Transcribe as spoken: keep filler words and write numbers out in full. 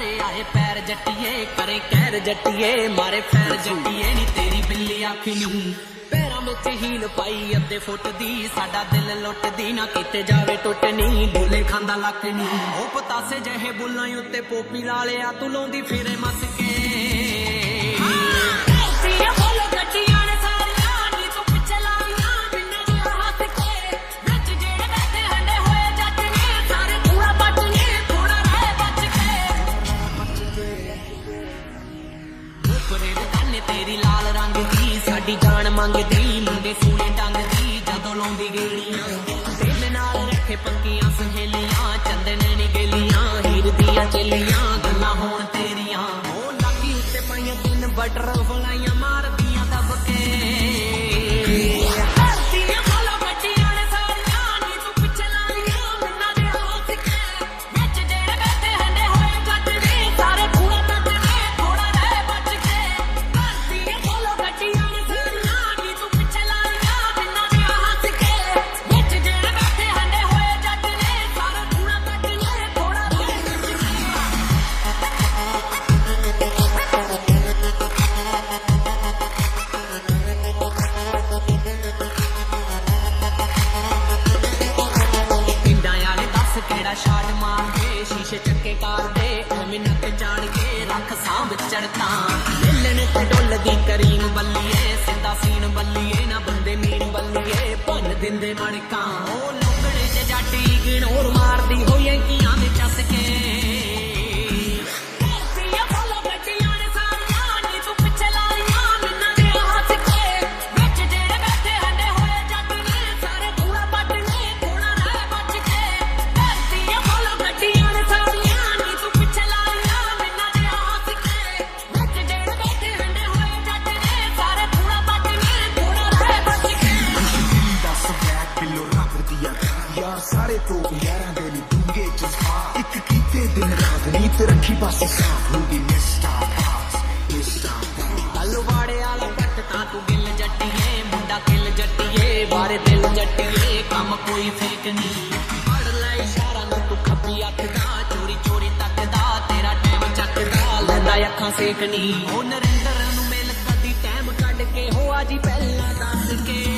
आए आए पैर जट्टिए करे कैर जट्टिए मारे पैर जट्टिए नी तेरी बिल्ली आखी नी पैरां विच हील पाई अद्धे फुट दी साडा दिल लुटदी ना किते जावे टुट नी बोले खांदा लक नी ओ पतासे जहे बुल्लां उत्ते पोपी ला लिया तू लाउंदी फिरे मस के तेरी लाल रंग दी साडी जान मंगदी मुंडे सूने टंग दी जदों लाउंदी गेड़ियां दिल नाल रखे पक्कियां सहेलियां चंदने नी गेलियां हीर दियां चेलियां गल्लां होण तेरियां ओ लागी उत्ते पाइयां दिन बटर फलाइयां मारदियां दब के छाड़ मार के शीशे चक्के कार दे एवें नक चाड़ के रख सांभ चढ़ता मिलन ते डुलदी करीम बल्लीए सिद्धा सीन बल्लीए ना बंदे मीन बल्लीए भन दिंदे मणका ओ लुकड़े च जाटी गिणोर मारदी होई कियां दे चस के सारे तो यारां दे नी दूंगे जज्बात इक कीते दिन रात नीत रखी बस साफ होगी मिस्टर पास मिस्टर अलवाड़े आला पट ता तू गिल जट्टिए मुंडा किल जट्टिए बारे दिल जट्टिए कम कोई फेक नी पढ़ ले इशारा ना तू खपी अख दा चोरी चोरी तकदा तेरा टाइम चकदा लंदा अखां सेकनी ओ नरेंद्र नू मिल कदी टाइम कढ के हो आजी पहला दस के